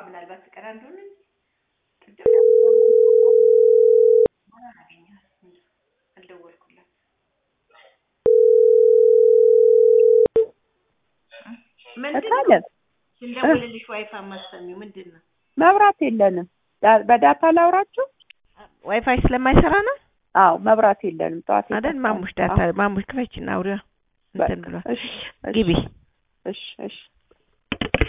ምናልባት ተቀራ እንደሆነ አልደወልኩላት ምንድነው እንደወለልሽ ዋይፋይ ማስተሚው ምንድነው መብራት የለንም በዳታ ላውራችሁ ዋይፋይ ስለማይሰራ ነው አዎ መብራት የለንም ጧት አይደል ማሙሽ ዳታ ማሙሽ ክፈችና አውሪያ እንትን ብሏል ግቢ እሺ